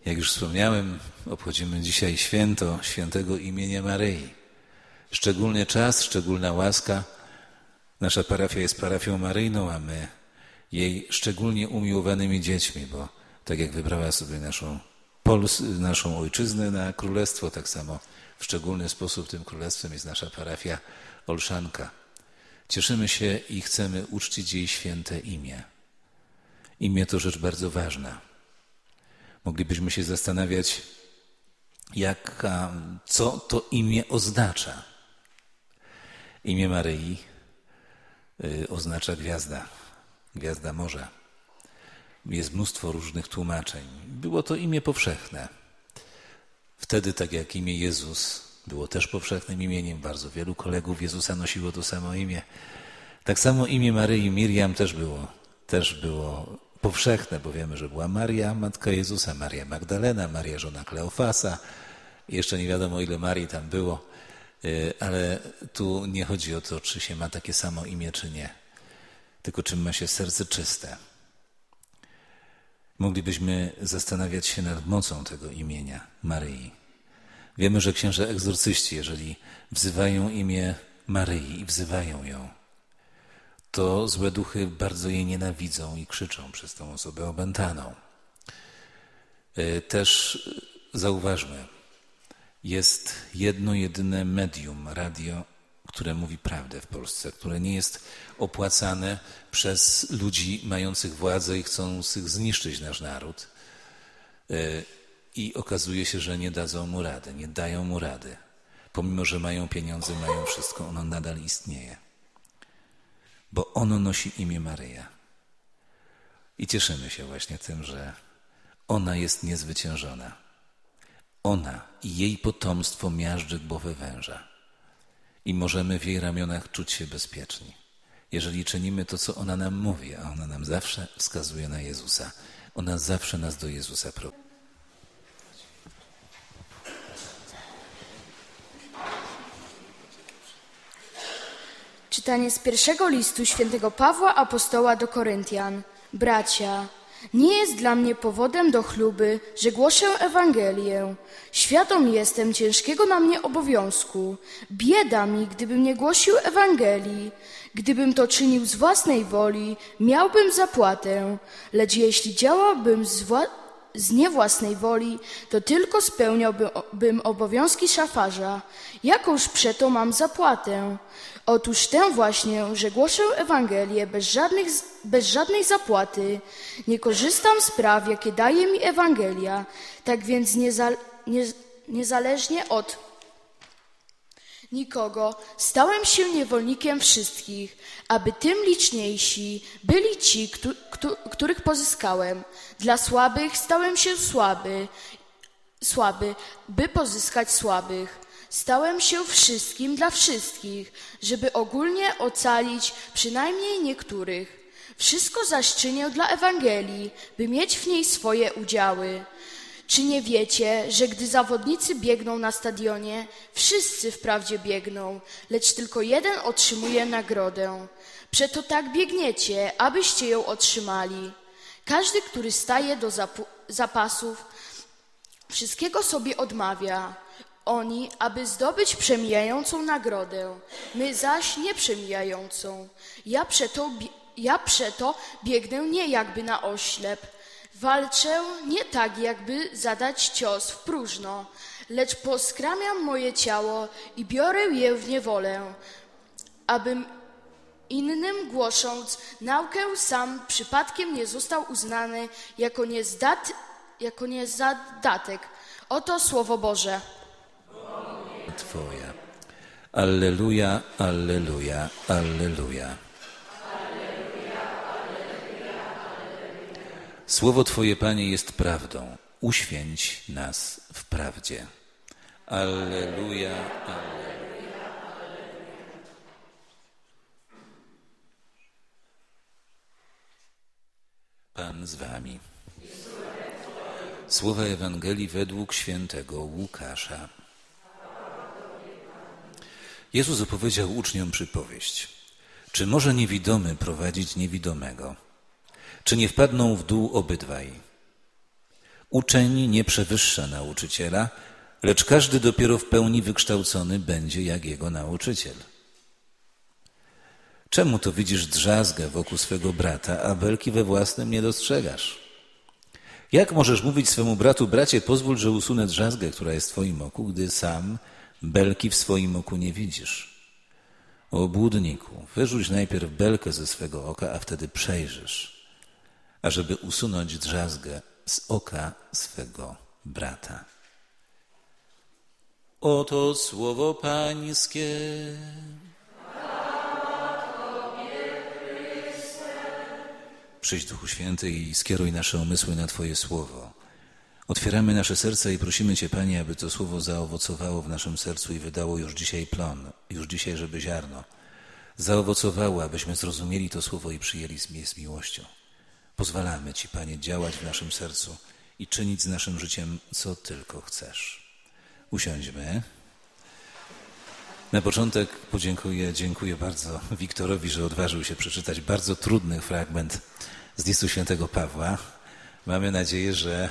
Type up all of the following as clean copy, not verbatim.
Jak już wspomniałem, obchodzimy dzisiaj święto świętego imienia Maryi. Szczególny czas, szczególna łaska. Nasza parafia jest parafią maryjną, a my jej szczególnie umiłowanymi dziećmi, bo tak jak wybrała sobie naszą ojczyznę na królestwo, tak samo w szczególny sposób tym królestwem jest nasza parafia Olszanka. Cieszymy się i chcemy uczcić jej święte imię. Imię to rzecz bardzo ważna. Moglibyśmy się zastanawiać, co to imię oznacza. Imię Maryi oznacza gwiazda morza. Jest mnóstwo różnych tłumaczeń. Było to imię powszechne. Wtedy, tak jak imię Jezus było też powszechnym imieniem, bardzo wielu kolegów Jezusa nosiło to samo imię. Tak samo imię Maryi Miriam też było powszechne, bo wiemy, że była Maria, matka Jezusa, Maria Magdalena, Maria żona Kleofasa. Jeszcze nie wiadomo, ile Marii tam było, ale tu nie chodzi o to, czy się ma takie samo imię, czy nie, tylko czym ma się serce czyste. Moglibyśmy zastanawiać się nad mocą tego imienia Maryi. Wiemy, że księża egzorcyści, jeżeli wzywają imię Maryi i wzywają ją, to złe duchy bardzo jej nienawidzą i krzyczą przez tą osobę opętaną. Też zauważmy, jest jedno jedyne medium, radio, które mówi prawdę w Polsce, które nie jest opłacane przez ludzi mających władzę i chcących zniszczyć nasz naród. I okazuje się, że nie dadzą mu rady, nie dają mu rady. Pomimo, że mają pieniądze, mają wszystko, ono nadal istnieje. Bo ono nosi imię Maryja. I cieszymy się właśnie tym, że ona jest niezwyciężona. Ona i jej potomstwo miażdży głowę węża. I możemy w jej ramionach czuć się bezpieczni. Jeżeli czynimy to, co ona nam mówi, a ona nam zawsze wskazuje na Jezusa. Ona zawsze nas do Jezusa prowadzi. Czytanie z pierwszego listu świętego Pawła Apostoła do Koryntian. Bracia, nie jest dla mnie powodem do chluby, że głoszę Ewangelię. Świadom jestem ciężkiego na mnie obowiązku. Bieda mi, gdybym nie głosił Ewangelii. Gdybym to czynił z własnej woli, miałbym zapłatę. Lecz jeśli działałbym z niewłasnej woli, to tylko spełniałbym obowiązki szafarza. Jakąż przeto mam zapłatę? Otóż tę właśnie, że głoszę Ewangelię bez żadnej zapłaty. Nie korzystam z praw, jakie daje mi Ewangelia. Tak więc niezależnie od nikogo stałem się niewolnikiem wszystkich, aby tym liczniejsi byli ci, których pozyskałem. Dla słabych stałem się słaby, by pozyskać słabych. Stałem się wszystkim dla wszystkich, żeby ogólnie ocalić przynajmniej niektórych. Wszystko zaś czynię dla Ewangelii, by mieć w niej swoje udziały. Czy nie wiecie, że gdy zawodnicy biegną na stadionie, wszyscy wprawdzie biegną, lecz tylko jeden otrzymuje nagrodę? Przeto tak biegniecie, abyście ją otrzymali. Każdy, który staje do zapasów, wszystkiego sobie odmawia. Oni, aby zdobyć przemijającą nagrodę, my zaś nieprzemijającą. Ja przeto biegnę nie jakby na oślep. Walczę nie tak, jakby zadać cios w próżno, lecz poskramiam moje ciało i biorę je w niewolę, abym innym głosząc naukę sam przypadkiem nie został uznany jako niezadatek. Oto Słowo Boże. Twoja. Alleluja, alleluja, alleluja. Słowo Twoje, Panie, jest prawdą. Uświęć nas w prawdzie. Alleluja, alleluja. Pan z wami. Słowa Ewangelii według świętego Łukasza. Jezus opowiedział uczniom przypowieść. Czy może niewidomy prowadzić niewidomego? Czy nie wpadną w dół obydwaj? Uczeń nie przewyższa nauczyciela, lecz każdy dopiero w pełni wykształcony będzie jak jego nauczyciel. Czemu to widzisz drzazgę wokół swego brata, a belki we własnym nie dostrzegasz? Jak możesz mówić swemu bratu: bracie, pozwól, że usunę drzazgę, która jest w twoim oku, gdy sam belki w swoim oku nie widzisz? O obłudniku, wyrzuć najpierw belkę ze swego oka, a wtedy przejrzysz, ażeby usunąć drzazgę z oka swego brata. Oto słowo Pańskie. Przyjdź, Duchu Święty, i skieruj nasze umysły na Twoje słowo. Otwieramy nasze serca i prosimy Cię, Panie, aby to słowo zaowocowało w naszym sercu i wydało już dzisiaj plon, już dzisiaj, żeby ziarno zaowocowało, abyśmy zrozumieli to słowo i przyjęli je z miłością. Pozwalamy Ci, Panie, działać w naszym sercu i czynić z naszym życiem, co tylko chcesz. Usiądźmy. Na początek dziękuję bardzo Wiktorowi, że odważył się przeczytać bardzo trudny fragment z listu świętego Pawła. Mamy nadzieję, że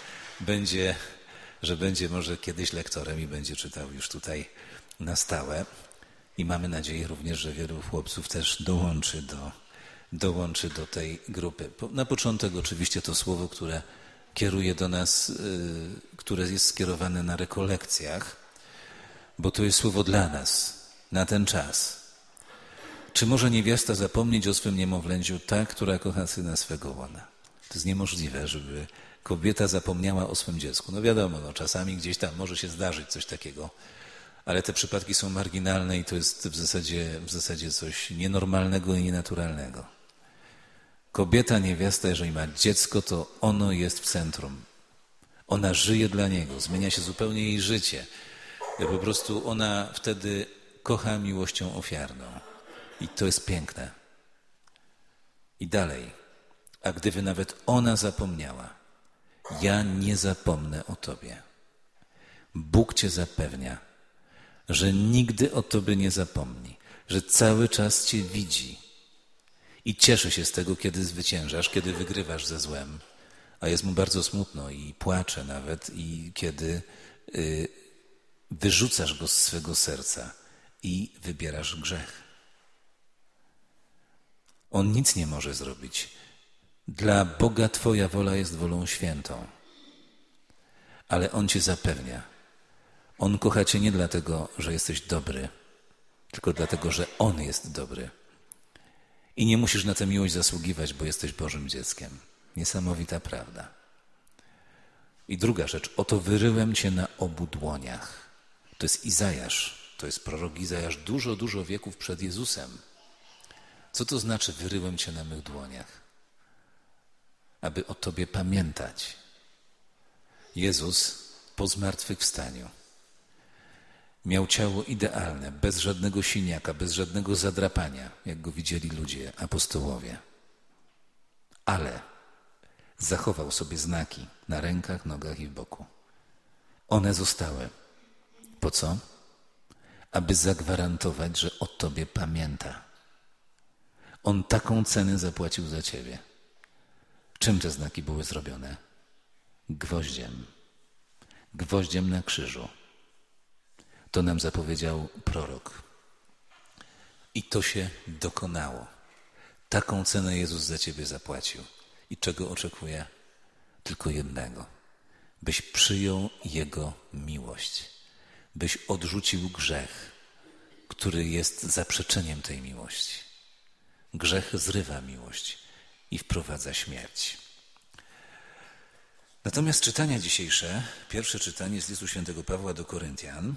będzie może kiedyś lektorem i będzie czytał już tutaj na stałe. I mamy nadzieję również, że wielu chłopców też dołączy do tej grupy. Na początek oczywiście to słowo, które kieruje do nas, które jest skierowane na rekolekcjach, bo to jest słowo dla nas, na ten czas. Czy może niewiasta zapomnieć o swym niemowlęciu, ta, która kocha syna swego łona? To jest niemożliwe, żeby kobieta zapomniała o swym dziecku. No wiadomo, czasami gdzieś tam może się zdarzyć coś takiego, ale te przypadki są marginalne i to jest w zasadzie coś nienormalnego i nienaturalnego. Kobieta, niewiasta, jeżeli ma dziecko, to ono jest w centrum. Ona żyje dla niego, zmienia się zupełnie jej życie. Po prostu ona wtedy kocha miłością ofiarną. I to jest piękne. I dalej. A gdyby nawet ona zapomniała, ja nie zapomnę o Tobie. Bóg Cię zapewnia, że nigdy o Tobie nie zapomni, że cały czas Cię widzi i cieszy się z tego, kiedy zwyciężasz, kiedy wygrywasz ze złem, a jest Mu bardzo smutno i płacze nawet, i kiedy wyrzucasz go z swego serca i wybierasz grzech. On nic nie może zrobić. Dla Boga Twoja wola jest wolą świętą, ale On Cię zapewnia. On kocha Cię nie dlatego, że jesteś dobry, tylko dlatego, że On jest dobry. I nie musisz na tę miłość zasługiwać, bo jesteś Bożym dzieckiem. Niesamowita prawda. I druga rzecz. Oto wyryłem Cię na obu dłoniach. To jest Izajasz. To jest prorok Izajasz dużo wieków przed Jezusem. Co to znaczy wyryłem Cię na mych dłoniach? Aby o Tobie pamiętać. Jezus po zmartwychwstaniu miał ciało idealne, bez żadnego siniaka, bez żadnego zadrapania, jak go widzieli ludzie, apostołowie. Ale zachował sobie znaki na rękach, nogach i w boku. One zostały. Po co? Aby zagwarantować, że o Tobie pamięta. On taką cenę zapłacił za Ciebie. Czym te znaki były zrobione? Gwoździem. Gwoździem na krzyżu. To nam zapowiedział prorok. I to się dokonało. Taką cenę Jezus za Ciebie zapłacił. I czego oczekuje? Tylko jednego. Byś przyjął Jego miłość. Byś odrzucił grzech, który jest zaprzeczeniem tej miłości. Grzech zrywa miłość i wprowadza śmierć. Natomiast czytania dzisiejsze, pierwsze czytanie z listu świętego Pawła do Koryntian,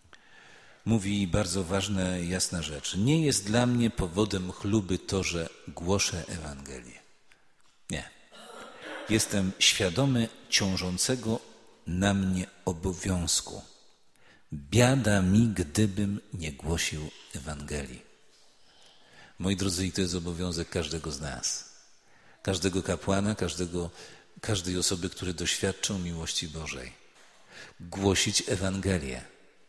mówi bardzo ważna i jasna rzecz. Nie jest dla mnie powodem chluby to, że głoszę Ewangelię. Nie. Jestem świadomy ciążącego na mnie obowiązku. Biada mi, gdybym nie głosił Ewangelii. Moi drodzy, i to jest obowiązek każdego z nas. Każdego kapłana, każdej osoby, które doświadczą miłości Bożej. Głosić Ewangelię.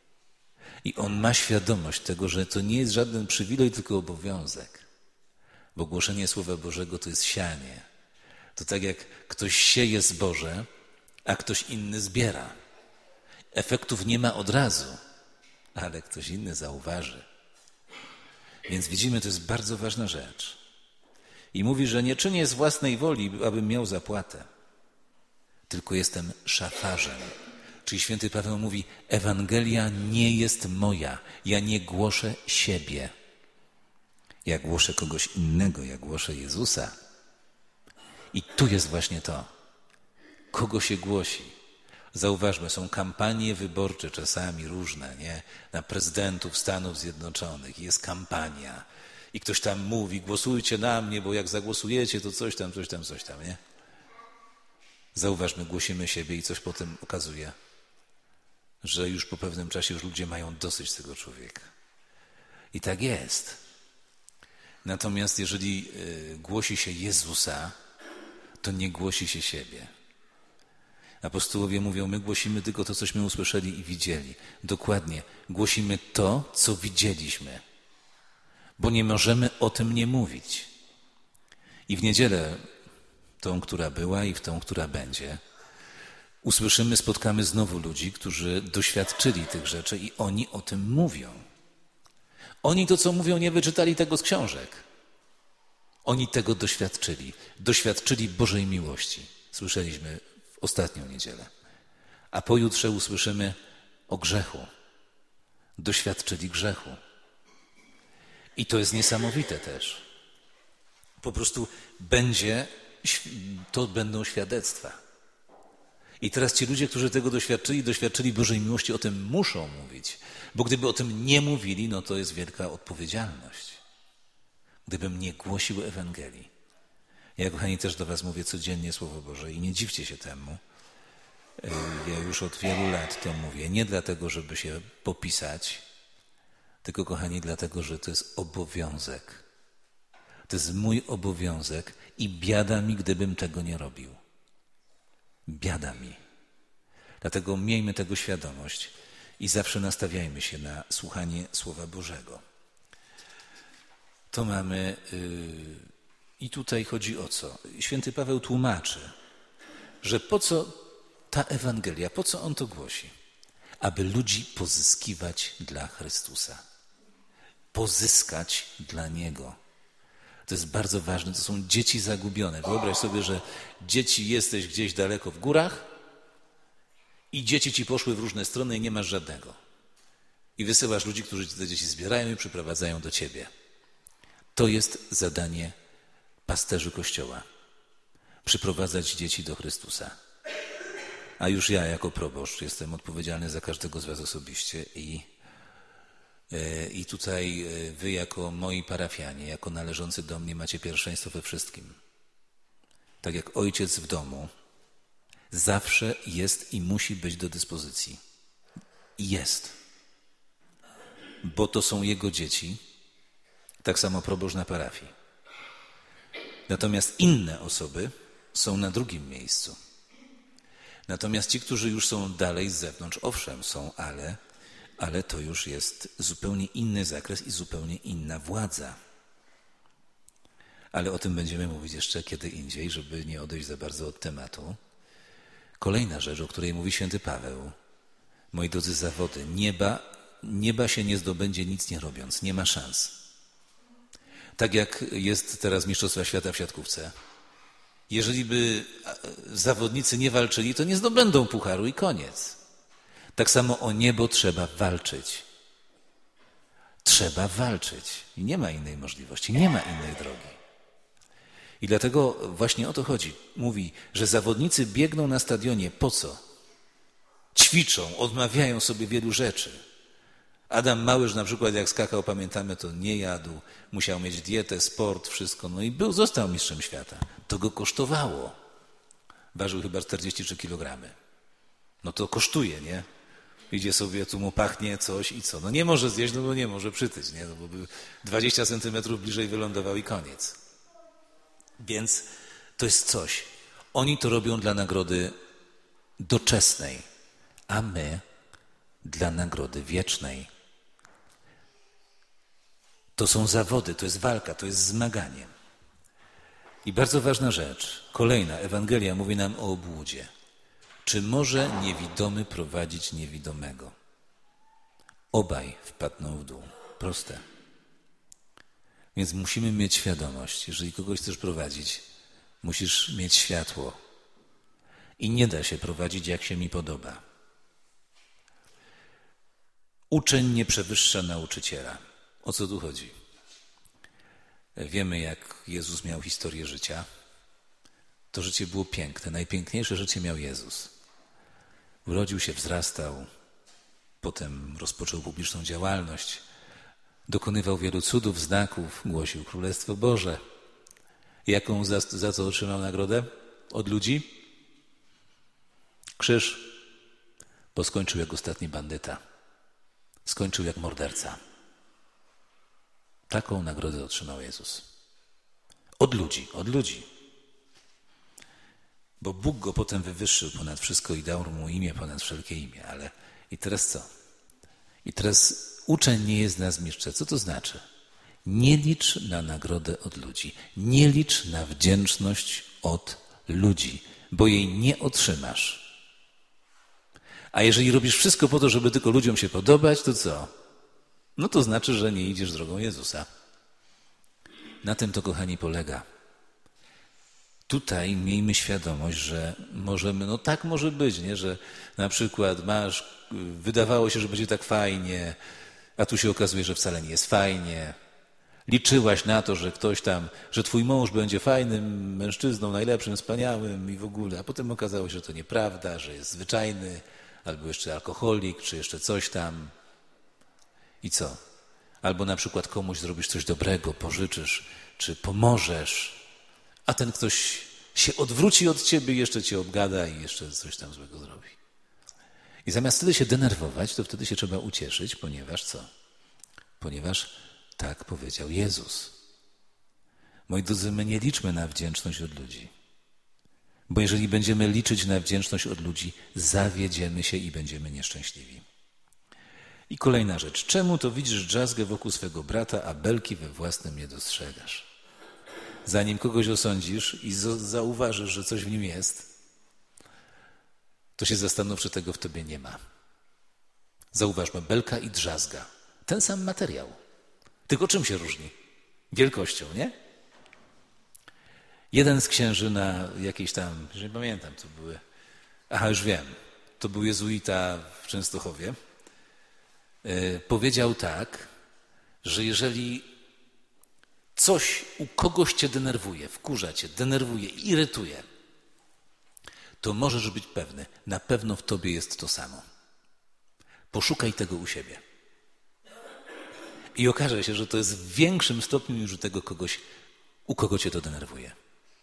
I on ma świadomość tego, że to nie jest żaden przywilej, tylko obowiązek. Bo głoszenie Słowa Bożego to jest sianie. To tak jak ktoś sieje zboże, a ktoś inny zbiera. Efektów nie ma od razu, ale ktoś inny zauważy. Więc widzimy, to jest bardzo ważna rzecz. I mówi, że nie czynię z własnej woli, abym miał zapłatę, tylko jestem szafarzem. Czyli święty Paweł mówi, Ewangelia nie jest moja, ja nie głoszę siebie. Ja głoszę kogoś innego, ja głoszę Jezusa. I tu jest właśnie to. Kogo się głosi? Zauważmy, są kampanie wyborcze czasami różne, nie? Na prezydentów Stanów Zjednoczonych jest kampania i ktoś tam mówi, głosujcie na mnie, bo jak zagłosujecie, to coś tam, nie? Zauważmy, głosimy siebie i coś potem okazuje, że już po pewnym czasie już ludzie mają dosyć tego człowieka. I tak jest. Natomiast jeżeli głosi się Jezusa, to nie głosi się siebie. Apostołowie mówią, my głosimy tylko to, cośmy usłyszeli i widzieli. Dokładnie, głosimy to, co widzieliśmy, bo nie możemy o tym nie mówić. I w niedzielę, tą, która była i w tą, która będzie, usłyszymy, spotkamy znowu ludzi, którzy doświadczyli tych rzeczy i oni o tym mówią. Oni to, co mówią, nie wyczytali tego z książek. Oni tego doświadczyli. Doświadczyli Bożej miłości. Słyszeliśmy w ostatnią niedzielę. A pojutrze usłyszymy o grzechu. Doświadczyli grzechu. I to jest niesamowite też. Po prostu to będą świadectwa. I teraz ci ludzie, którzy tego doświadczyli Bożej miłości, o tym muszą mówić. Bo gdyby o tym nie mówili, no to jest wielka odpowiedzialność. Gdybym nie głosił Ewangelii. Ja, kochani, też do was mówię codziennie Słowo Boże i nie dziwcie się temu. Ja już od wielu lat to mówię. Nie dlatego, żeby się popisać, tylko, kochani, dlatego, że to jest obowiązek. To jest mój obowiązek i biada mi, gdybym tego nie robił. Biada mi. Dlatego miejmy tego świadomość i zawsze nastawiajmy się na słuchanie Słowa Bożego. To mamy... I tutaj chodzi o co? Święty Paweł tłumaczy, że po co ta Ewangelia, po co on to głosi? Aby ludzi pozyskiwać dla Chrystusa. Pozyskać dla Niego. To jest bardzo ważne, to są dzieci zagubione. Wyobraź sobie, że jesteś gdzieś daleko w górach i dzieci ci poszły w różne strony i nie masz żadnego. I wysyłasz ludzi, którzy te dzieci zbierają i przyprowadzają do ciebie. To jest zadanie pasterzy Kościoła. Przyprowadzać dzieci do Chrystusa. A już ja jako proboszcz jestem odpowiedzialny za każdego z was osobiście i tutaj wy jako moi parafianie, jako należący do mnie macie pierwszeństwo we wszystkim. Tak jak ojciec w domu zawsze jest i musi być do dyspozycji. I jest. Bo to są jego dzieci, tak samo proboszcz na parafii. Natomiast inne osoby są na drugim miejscu. Natomiast ci, którzy już są dalej z zewnątrz, owszem, są, ale to już jest zupełnie inny zakres i zupełnie inna władza. Ale o tym będziemy mówić jeszcze kiedy indziej, żeby nie odejść za bardzo od tematu. Kolejna rzecz, o której mówi święty Paweł. Moi drodzy, zawody. Nieba się nie zdobędzie nic nie robiąc. Nie ma szans. Tak jak jest teraz Mistrzostwa Świata w siatkówce. Jeżeli by zawodnicy nie walczyli, to nie zdobędą pucharu i koniec. Tak samo o niebo trzeba walczyć. Trzeba walczyć. I nie ma innej możliwości, nie ma innej drogi. I dlatego właśnie o to chodzi. Mówi, że zawodnicy biegną na stadionie. Po co? Ćwiczą, odmawiają sobie wielu rzeczy. Adam Małysz na przykład, jak skakał, pamiętamy, to nie jadł. Musiał mieć dietę, sport, wszystko. No i został mistrzem świata. To go kosztowało. Ważył chyba 43 kg. No to kosztuje, nie? Idzie sobie, tu mu pachnie coś i co? No nie może zjeść, no bo nie może przytyć, nie? No bo by 20 centymetrów bliżej wylądował i koniec. Więc to jest coś. Oni to robią dla nagrody doczesnej, a my dla nagrody wiecznej. To są zawody, to jest walka, to jest zmaganie. I bardzo ważna rzecz, kolejna, Ewangelia mówi nam o obłudzie. Czy może niewidomy prowadzić niewidomego? Obaj wpadną w dół. Proste. Więc musimy mieć świadomość, jeżeli kogoś chcesz prowadzić, musisz mieć światło. I nie da się prowadzić, jak się mi podoba. Uczeń nie przewyższa nauczyciela. O co tu chodzi? Wiemy, jak Jezus miał historię życia. To życie było piękne. Najpiękniejsze życie miał Jezus. Urodził się, wzrastał, potem rozpoczął publiczną działalność, dokonywał wielu cudów, znaków, głosił Królestwo Boże. Jaką za co otrzymał nagrodę? Od ludzi? Krzyż. Bo skończył jak ostatni bandyta. Skończył jak morderca. Taką nagrodę otrzymał Jezus. Od ludzi. Bo Bóg go potem wywyższył ponad wszystko i dał mu imię ponad wszelkie imię. Ale i teraz co? I teraz uczeń nie jest na zmierzchu. Co to znaczy? Nie licz na nagrodę od ludzi. Nie licz na wdzięczność od ludzi, bo jej nie otrzymasz. A jeżeli robisz wszystko po to, żeby tylko ludziom się podobać, to co? No to znaczy, że nie idziesz drogą Jezusa. Na tym to, kochani, polega. Tutaj miejmy świadomość, że możemy, no tak może być, nie? Że na przykład wydawało się, że będzie tak fajnie, a tu się okazuje, że wcale nie jest fajnie. Liczyłaś na to, że ktoś tam, że twój mąż będzie fajnym mężczyzną, najlepszym, wspaniałym i w ogóle, a potem okazało się, że to nieprawda, że jest zwyczajny, albo jeszcze alkoholik, czy jeszcze coś tam. I co? Albo na przykład komuś zrobisz coś dobrego, pożyczysz, czy pomożesz, a ten ktoś się odwróci od ciebie i jeszcze cię obgada i jeszcze coś tam złego zrobi. I zamiast wtedy się denerwować, to wtedy się trzeba ucieszyć, ponieważ co? Ponieważ tak powiedział Jezus. Moi drodzy, my nie liczmy na wdzięczność od ludzi. Bo jeżeli będziemy liczyć na wdzięczność od ludzi, zawiedziemy się i będziemy nieszczęśliwi. I kolejna rzecz. Czemu to widzisz drzazgę wokół swego brata, a belki we własnym nie dostrzegasz? Zanim kogoś osądzisz i zauważysz, że coś w nim jest, to się zastanów, czy tego w tobie nie ma. Zauważmy, belka i drzazga. Ten sam materiał. Tylko czym się różni? Wielkością, nie? Jeden z księży na jakiejś tam, że nie pamiętam, to były... Aha, już wiem. To był jezuita w Częstochowie. Powiedział tak, że jeżeli coś u kogoś cię denerwuje, wkurza cię, denerwuje, irytuje, to możesz być pewny, na pewno w tobie jest to samo. Poszukaj tego u siebie. I okaże się, że to jest w większym stopniu niż u tego kogoś, u kogo cię to denerwuje.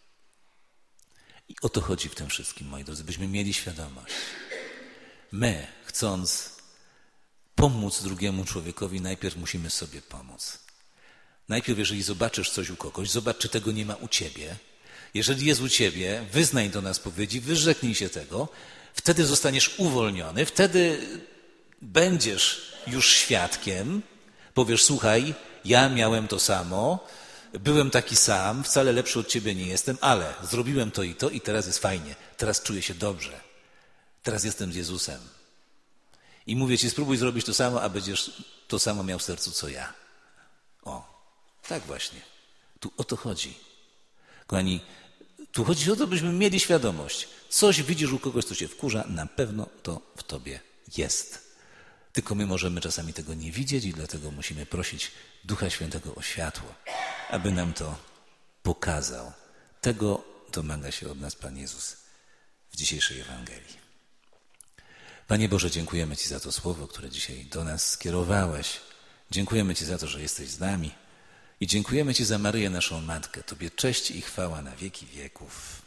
I o to chodzi w tym wszystkim, moi drodzy, byśmy mieli świadomość. My, chcąc pomóc drugiemu człowiekowi, najpierw musimy sobie pomóc. Najpierw, jeżeli zobaczysz coś u kogoś, zobacz, czy tego nie ma u ciebie. Jeżeli jest u ciebie, wyznaj do nas spowiedzi, wyrzeknij się tego, wtedy zostaniesz uwolniony, wtedy będziesz już świadkiem, powiesz, słuchaj, ja miałem to samo, byłem taki sam, wcale lepszy od ciebie nie jestem, ale zrobiłem to i teraz jest fajnie, teraz czuję się dobrze, teraz jestem z Jezusem. I mówię ci, spróbuj zrobić to samo, a będziesz to samo miał w sercu, co ja. O, tak właśnie. Tu o to chodzi. Kochani, tu chodzi o to, byśmy mieli świadomość. Coś widzisz u kogoś, co cię wkurza, na pewno to w tobie jest. Tylko my możemy czasami tego nie widzieć i dlatego musimy prosić Ducha Świętego o światło, aby nam to pokazał. Tego domaga się od nas Pan Jezus w dzisiejszej Ewangelii. Panie Boże, dziękujemy Ci za to słowo, które dzisiaj do nas skierowałeś. Dziękujemy Ci za to, że jesteś z nami i dziękujemy Ci za Maryję, naszą Matkę. Tobie cześć i chwała na wieki wieków.